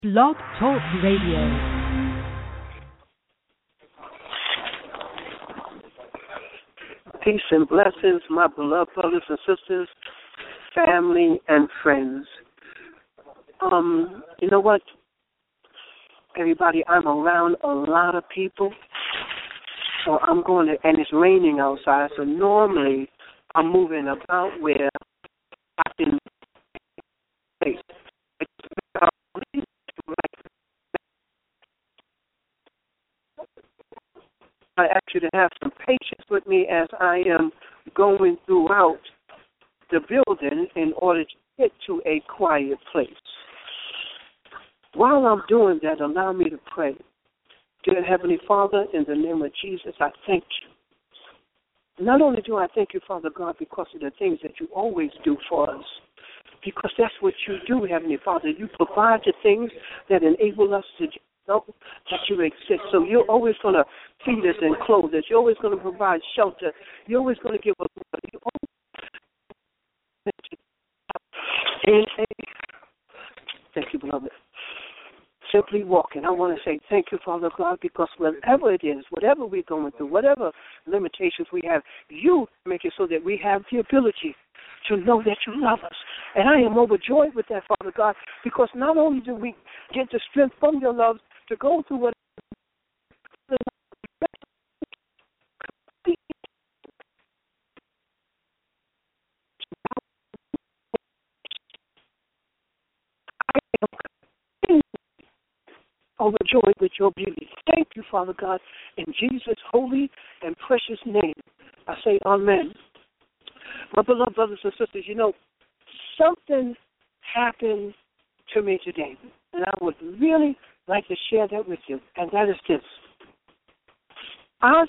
Blog Talk Radio. Peace and blessings, my beloved brothers and sisters, family and friends. You know what, everybody, I'm around a lot of people, so I'm going to, and it's raining outside, so normally I'm moving about where I can face. I ask you to have some patience with me as I am going throughout the building in order to get to a quiet place. While I'm doing that, allow me to pray. Dear Heavenly Father, in the name of Jesus, I thank you. Not only do I thank you, Father God, because of the things that you always do for us, because that's what you do, Heavenly Father. You provide the things that enable us to know that you exist. So you're always going to feed us and clothe us. You're always going to provide shelter. You're always going to give us money. Thank you, beloved. Simply walking. I want to say thank you, Father God, because whatever it is, whatever we're going through, whatever limitations we have, you make it so that we have the ability to know that you love us. And I am overjoyed with that, Father God, because not only do we get the strength from your love to go through what overjoyed with your beauty. Thank you, Father God, in Jesus' holy and precious name. I say amen. My beloved brothers and sisters, you know, something happened to me today, and I would really like to share that with you, and that is this. I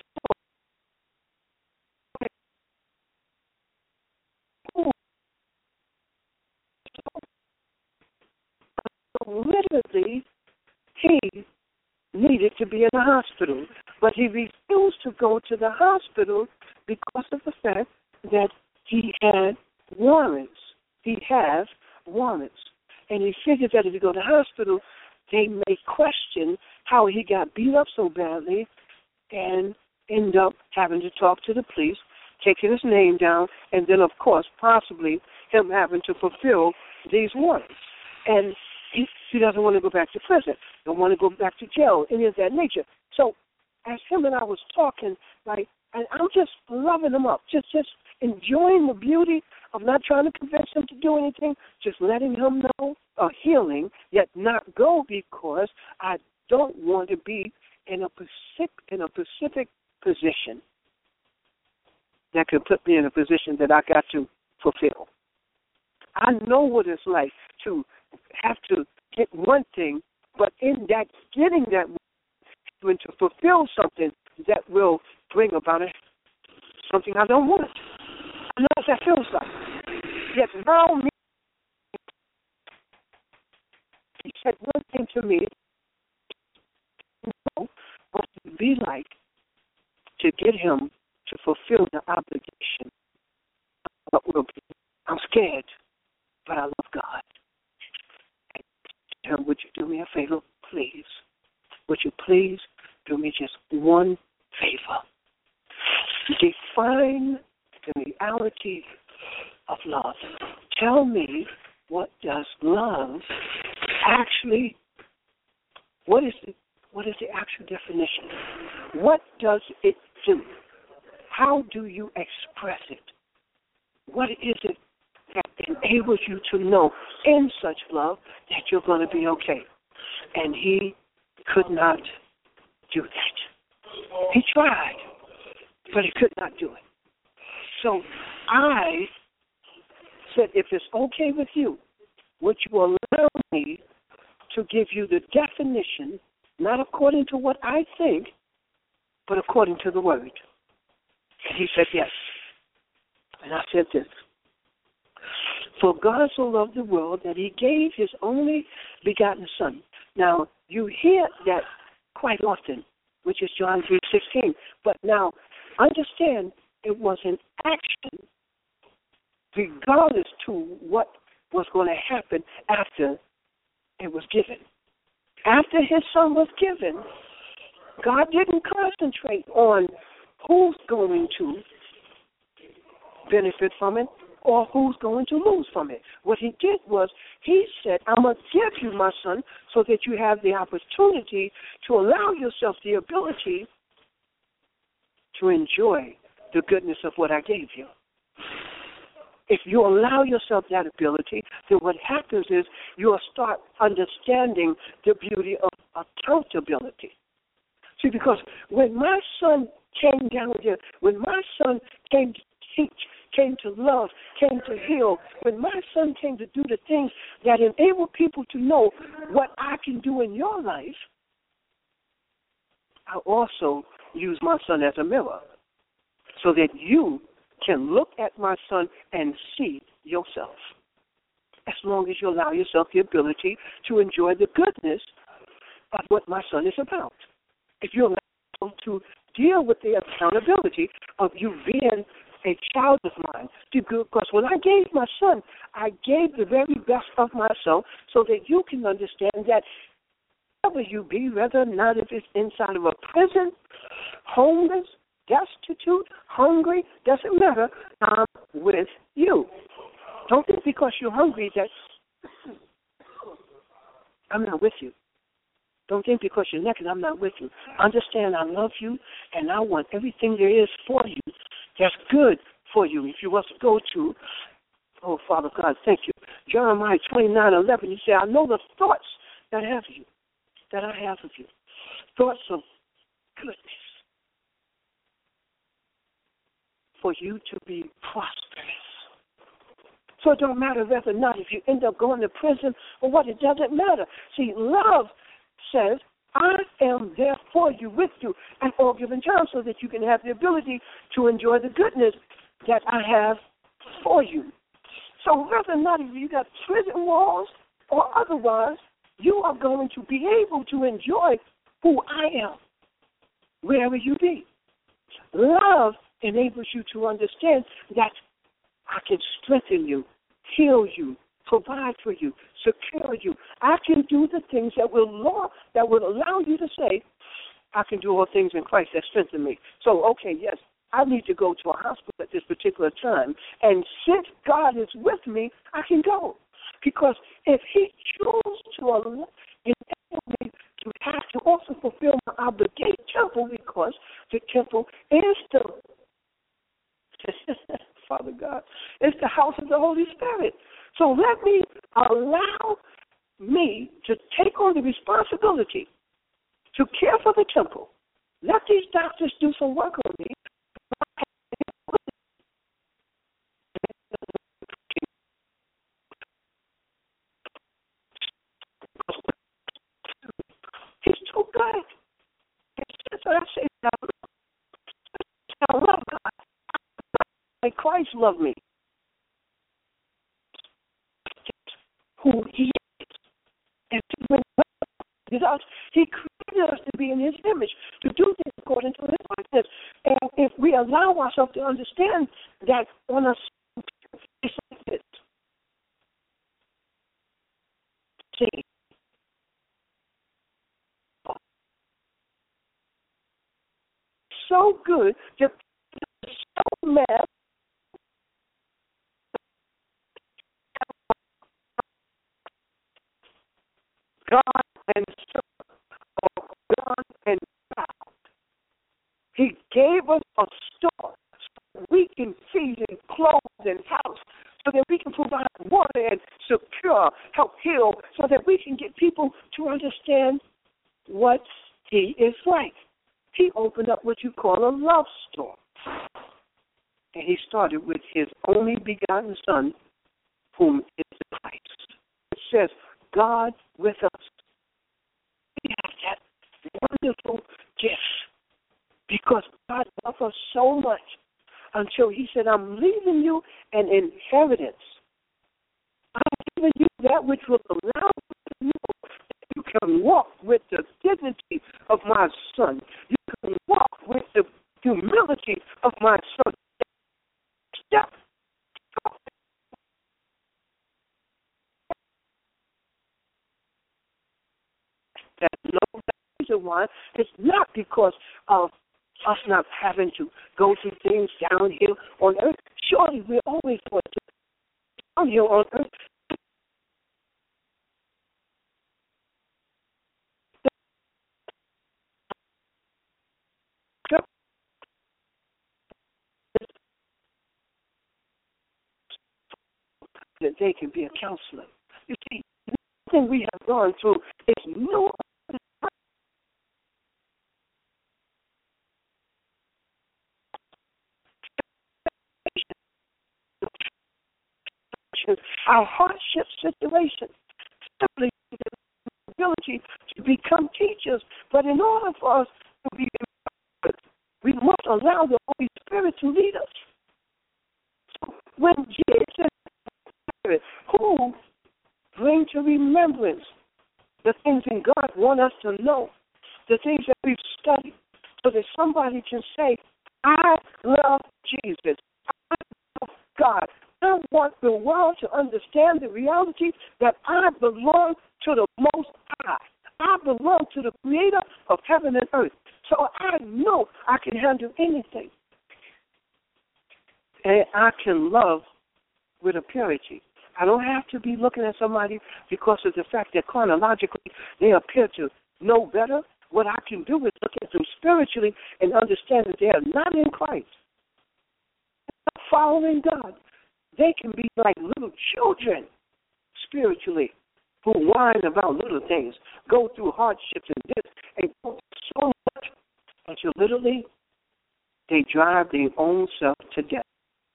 saw literally he needed to be in the hospital, but he refused to go to the hospital because of the fact that he had warrants. He has warrants. And he figured that if you go to the hospital, they may question how he got beat up so badly and end up having to talk to the police, taking his name down, and then, of course, possibly him having to fulfill these warrants. And he doesn't want to go back to prison, don't want to go back to jail, any of that nature. So as him and I was talking, like, and I'm just loving him up, just enjoying the beauty of not trying to convince him to do anything, just letting him know a healing, yet not go because I don't want to be in a specific position that could put me in a position that I got to fulfill. I know what it's like to have to get one thing, but in that getting that one, to fulfill something that will bring about something I don't want. I know what that feels like. Yet now, he said one thing to me, what it would be like to get him to fulfill the obligation. What will be? I'm scared, but I love God. Would you do me a favor, please? Would you please do me just one favor? Define the reality of love. Tell me, what does love actually, what is the actual definition? What does it do? How do you express it? What is it that enables you to know in such love that you're going to be okay? And he could not do that. He tried, but he could not do it. So I said, if it's okay with you, would you allow me to give you the definition, not according to what I think, but according to the word? And he said yes. And I said this. For God so loved the world that he gave his only begotten Son. Now, you hear that quite often, which is John 3:16. But now, understand it was an action regardless to what was going to happen after it was given. after his son was given, God didn't concentrate on who's going to benefit from it or who's going to lose from it. What he did was he said, I'm going to give you my son so that you have the opportunity to allow yourself the ability to enjoy the goodness of what I gave you. If you allow yourself that ability, then what happens is you'll start understanding the beauty of accountability. See, because when my son came down here, when my son came to teach, came to love, came to heal, when my son came to do the things that enable people to know what I can do in your life, I also use my son as a mirror so that you can look at my son and see yourself, as long as you allow yourself the ability to enjoy the goodness of what my son is about. If you allow yourself to deal with the accountability of you being a child of mine, because when I gave my son, I gave the very best of myself so that you can understand that wherever you be, whether or not if it's inside of a prison, homeless, destitute, hungry, doesn't matter, I'm with you. Don't think because you're hungry that I'm not with you. Don't think because you're naked I'm not with you. Understand I love you and I want everything there is for you that's good for you. If you was to go to, oh, Father God, thank you, Jeremiah 29:11, you say, I know the thoughts that I have of you, thoughts of goodness, for you to be prosperous. So it don't matter whether or not if you end up going to prison or what, it doesn't matter. See, love says, I am there for you, with you, at all given times so that you can have the ability to enjoy the goodness that I have for you. So whether or not if you got prison walls or otherwise, you are going to be able to enjoy who I am, wherever you be. Love enables you to understand that I can strengthen you, heal you, provide for you, secure you. I can do the things that will allow you to say, I can do all things in Christ that strengthen me. So, okay, yes, I need to go to a hospital at this particular time. And since God is with me, I can go. Because if he chooses to enable me to have to also fulfill my obligation temple, because the temple is the Father God, it's the house of the Holy Spirit. So let me allow me to take on the responsibility to care for the temple. Let these doctors do some work on me. He's too good. That's what I say. I love God. Like Christ loved me. Who he is. And he created us to be in his image, to do things according to his likeness. And if we allow ourselves to understand that on a it's like this. See. So good, just so mad. God and serve, or God and bow. He gave us a store so we can feed and clothe and house, so that we can provide water and secure, help heal, so that we can get people to understand what he is like. He opened up what you call a love store. And he started with his only begotten Son, whom is the Christ. It says, God with us. We have that wonderful gift because God loved us so much until he said, I'm leaving you an inheritance. I'm giving you that which will allow you to know that you can walk with the dignity of my Son. You can walk with the humility of my Son. Step. That reason why is not because of us not having to go through things down here on earth. Surely we're always going to down here on earth. That they can be a counselor. You see, nothing we have gone through is no our hardship situation, simply the ability to become teachers. But in order for us to be, we must allow the Holy Spirit to lead us. So when Jesus, Spirit, who bring to remembrance the things in God want us to know, the things that we've studied, so that somebody can say, I love Jesus. I love God. I want the world to understand the reality that I belong to the Most High. I belong to the Creator of heaven and earth. So I know I can handle anything. And I can love with a purity. I don't have to be looking at somebody because of the fact that chronologically they appear to know better. What I can do is look at them spiritually and understand that they are not in Christ, not following God. They can be like little children spiritually who whine about little things, go through hardships and this, and go through so much until literally they drive their own self to death.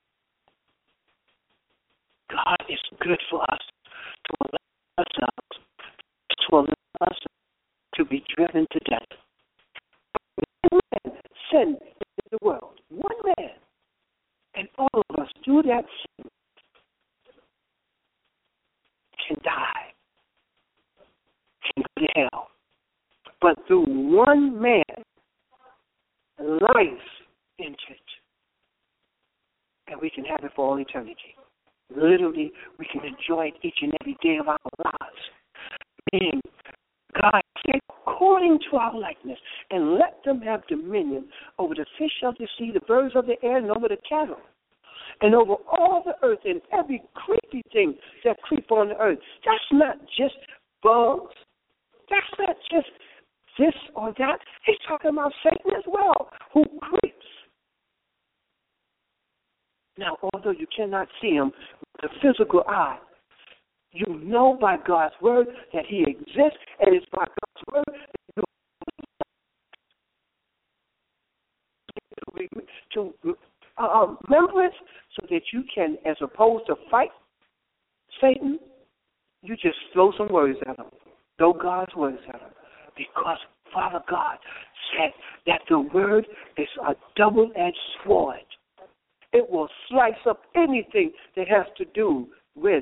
God is good for us to allow ourselves, to allow us to be driven to death. One man sinned in the world. One man. And all of us through that sin can die, can go to hell. But through one man, life entered, and we can have it for all eternity. Literally, we can enjoy it each and every day of our lives. Meaning, God said, according to our likeness, and let them have dominion over the fish of the sea, the birds of the air, and over the cattle, and over all the earth, and every creepy thing that creep on the earth. That's not just bugs. That's not just this or that. He's talking about Satan as well, who creeps. Now, although you cannot see him with the physical eye, you know by God's word that he exists, and it's by God's word that you to remembrance, so that you can, as opposed to fight Satan, you just throw some words at him. Throw God's words at him. Because Father God said that the word is a double-edged sword. It will slice up anything that has to do with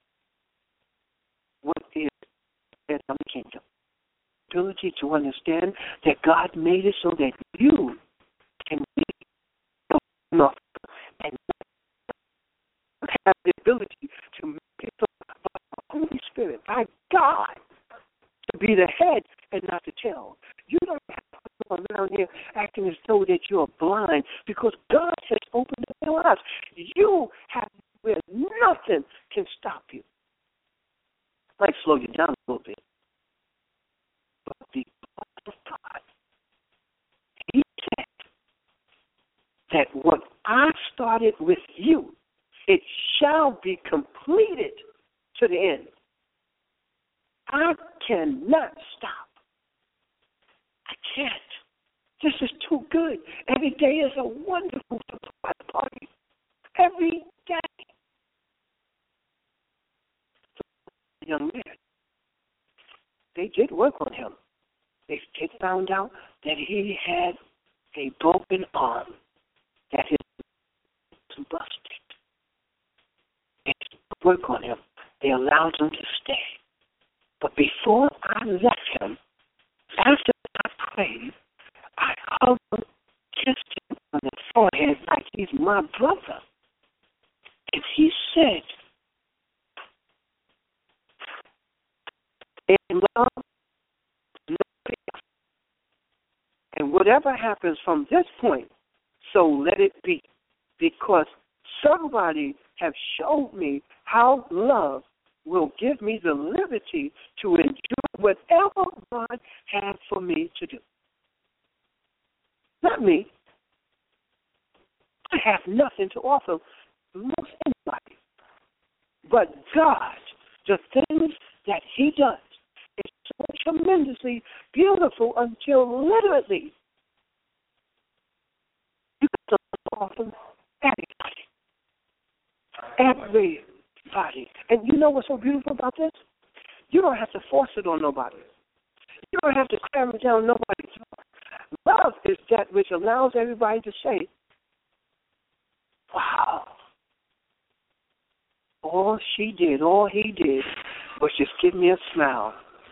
what is in the kingdom. Ability to understand that God made it so that you can be enough and have the ability to make it so by the Holy Spirit, by God, to be the head and not the tail. You don't have to go around here acting as though that you're blind, because God has opened up your eyes. You have where nothing can stop you. Might slow you down a little bit, but because of God, he said that what I started with you, it shall be completed to the end. I cannot stop. I can't. This is too good. Every day is a wonderful surprise party. Every day. The young man, they did work on him. They found out that he had a broken arm, that his was busted. They work on him. They allowed him to stay. But before I left him, after I prayed, I hugged him, kissed him on the forehead like he's my brother. And he said, in love, no payoff. whatever happens from this point, so let it be. Because somebody have showed me how love will give me the liberty to enjoy whatever God has for me to do. Not me. I have nothing to offer most anybody. But God, the things that He does is so tremendously beautiful until literally you got to offer everybody. And you know what's so beautiful about this? You don't have to force it on nobody. You don't have to cram it down nobody's throat. Love is that which allows everybody to say, wow, all she did, all he did was just give me a smile.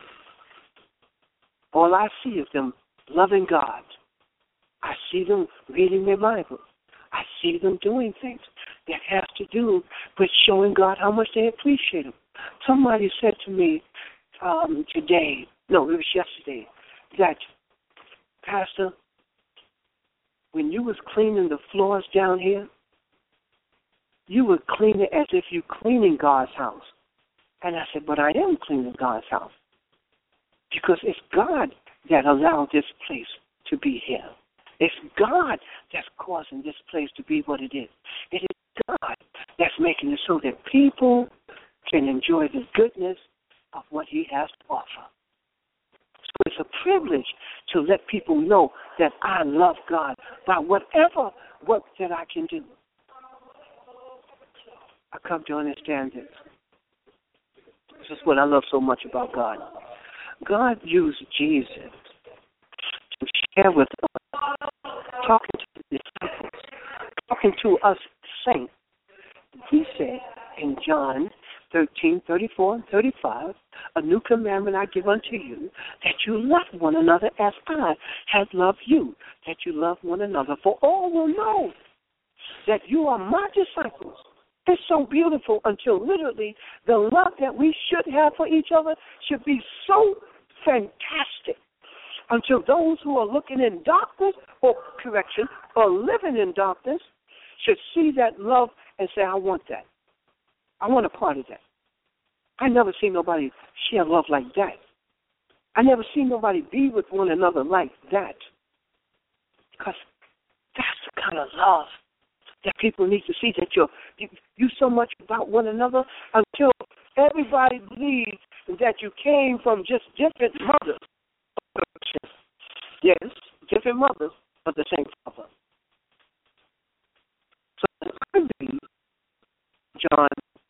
All I see is them loving God. I see them reading their Bible. I see them doing things that have to do with showing God how much they appreciate Him. Somebody said to me today, no, it was yesterday, that, Pastor, when you was cleaning the floors down here, you were cleaning as if you cleaning God's house. And I said, but I am cleaning God's house. Because it's God that allowed this place to be here. It's God that's causing this place to be what it is. It is God that's making it so that people can enjoy the goodness of what He has to offer. So it's a privilege to let people know that I love God by whatever work that I can do. I come to understand this. This is what I love so much about God. God used Jesus to share with us, talking to the disciples, talking to us saints. He said in John 13:34 and 35, a new commandment I give unto you, that you love one another as I have loved you, that you love one another. For all will know that you are my disciples. It's so beautiful until literally the love that we should have for each other should be so fantastic until those who are looking in darkness, or correction, or living in darkness should see that love and say, I want that. I want a part of that. I never seen nobody share love like that. I never seen nobody be with one another like that. Because that's the kind of love that people need to see, that you so much about one another until everybody believes that you came from just different mothers. Yes, different mothers, but the same father. So I read John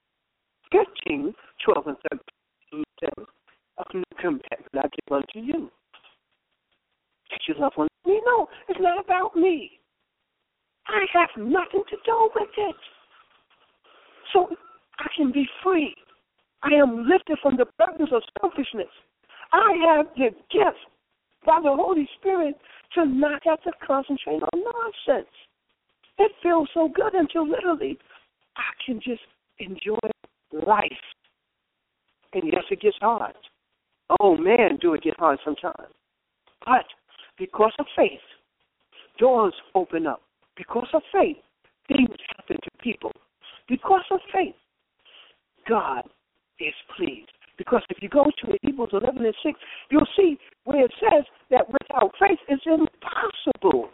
15:12 and 13 says, a new commandment I give unto you, that you love one another. No, it's not about me. I have nothing to do with it. So I can be free. I am lifted from the burdens of selfishness. I have the gift by the Holy Spirit to not have to concentrate on nonsense. It feels so good until literally I can just enjoy life. And yes, it gets hard. Oh, man, do it get hard sometimes. But because of faith, doors open up. Because of faith, things happen to people. Because of faith, God is pleased. Because if you go to Hebrews 11 and 6, you'll see where it says that without faith it's impossible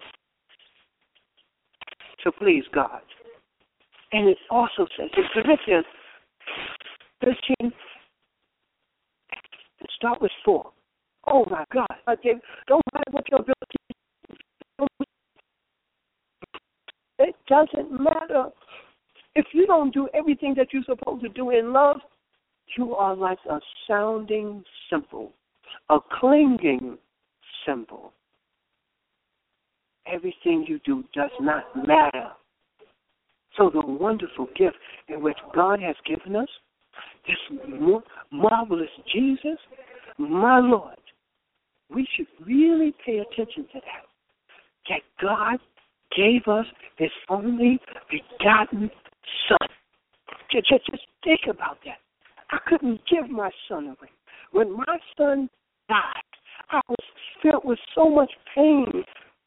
to please God. And it also says in Corinthians 13, start with 4. Oh, my God. Okay, don't matter what your ability is. It doesn't matter. If you don't do everything that you're supposed to do in love, you are like a sounding cymbal, a clinging cymbal. Everything you do does not matter. So the wonderful gift in which God has given us, this marvelous Jesus, my Lord, we should really pay attention to that. That God gave us His only begotten Son. Just think about that. I couldn't give my son away. When my son died, I was filled with so much pain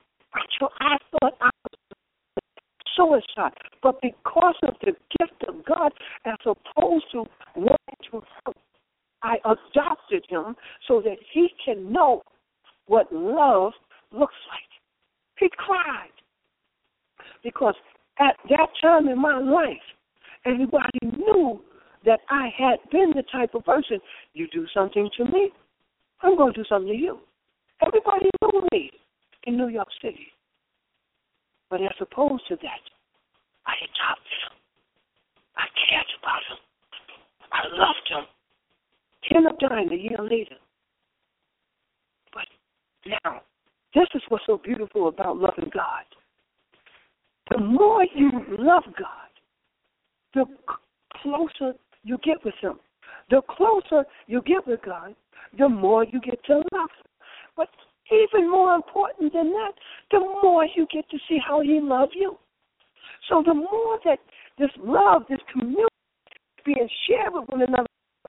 I thought I was suicide. But because of the gift of God, as opposed to wanting to hurt, I adopted him so that he can know what love looks like. He cried because at that time in my life, everybody knew that I had been the type of person, you do something to me, I'm going to do something to you. Everybody knew me in New York City. But as opposed to that, I adopted him. I cared about him. I loved him. He ended up dying a year later. But now, this is what's so beautiful about loving God. The more you love God, the closer you get with him. The closer you get with God, the more you get to love him. But even more important than that, the more you get to see how he loves you. So the more that this love, this community is being shared with one another,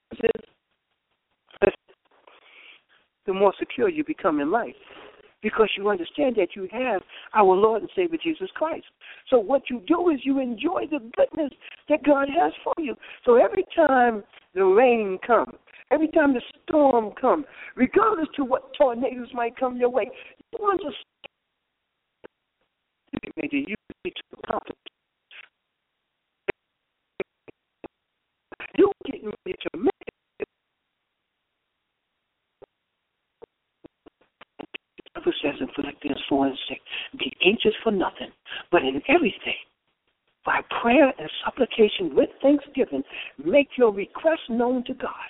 the more secure you become in life. Because you understand that you have our Lord and Savior Jesus Christ. So what you do is you enjoy the goodness that God has for you. So every time the rain comes, every time the storm comes, regardless to what tornadoes might come your way, you understand that you need to accomplish. You're getting ready to make it. The Bible says in Philippians 4 and 6, be anxious for nothing, but in everything, by prayer and supplication with thanksgiving, make your requests known to God.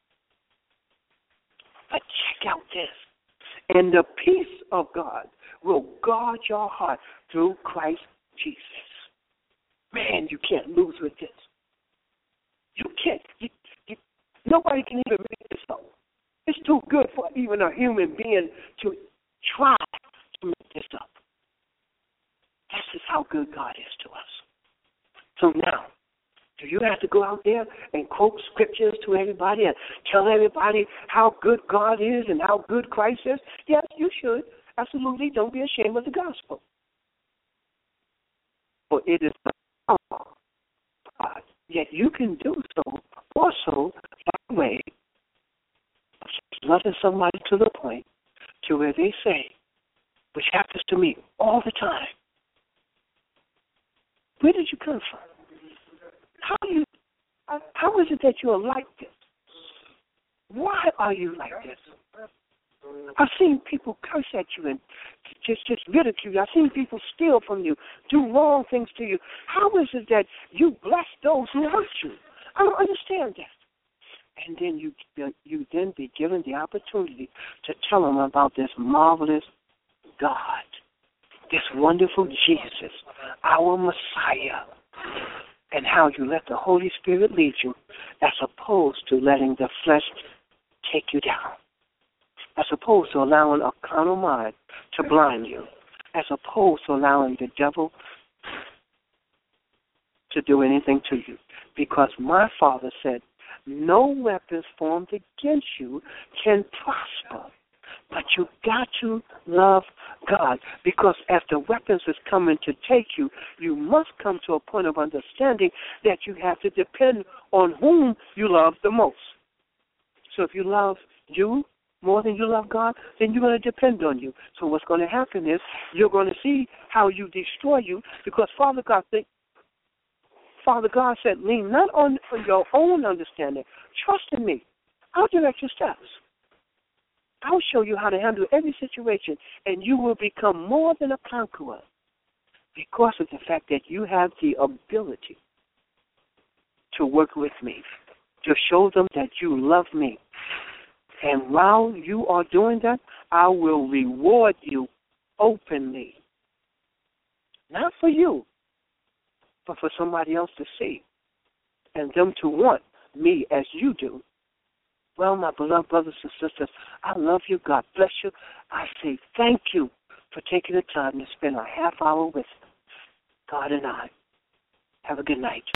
But check out this. And the peace of God will guard your heart through Christ Jesus. Man, you can't lose with this. You can't. Nobody can even make this up. It's too good for even a human being to try to make this up. This is how good God is to us. So now, do you have to go out there and quote scriptures to everybody and tell everybody how good God is and how good Christ is? Yes, you should. Absolutely. Don't be ashamed of the gospel. For it is the power of God. Yet you can do so also by way of loving somebody to the point to where they say, which happens to me all the time, where did you come from? How is it that you are like this? Why are you like this? I've seen people curse at you and just ridicule you. I've seen people steal from you, do wrong things to you. How is it that you bless those who hurt you? I don't understand that. And then you then be given the opportunity to tell them about this marvelous God, this wonderful Jesus, our Messiah, and how you let the Holy Spirit lead you as opposed to letting the flesh take you down, as opposed to allowing a carnal mind to blind you, as opposed to allowing the devil to do anything to you. Because my Father said, no weapons formed against you can prosper. But you got to love God, because as the weapons is coming to take you, you must come to a point of understanding that you have to depend on whom you love the most. So if you love you more than you love God, then you're going to depend on you. So what's going to happen is you're going to see how you destroy you, because Father God said, lean not on your own understanding. Trust in me. I'll direct your steps. I'll show you how to handle every situation, and you will become more than a conqueror because of the fact that you have the ability to work with me, to show them that you love me. And while you are doing that, I will reward you openly. Not for you, but for somebody else to see and them to want me as you do. Well, my beloved brothers and sisters, I love you. God bless you. I say thank you for taking the time to spend a half hour with God and I. Have a good night.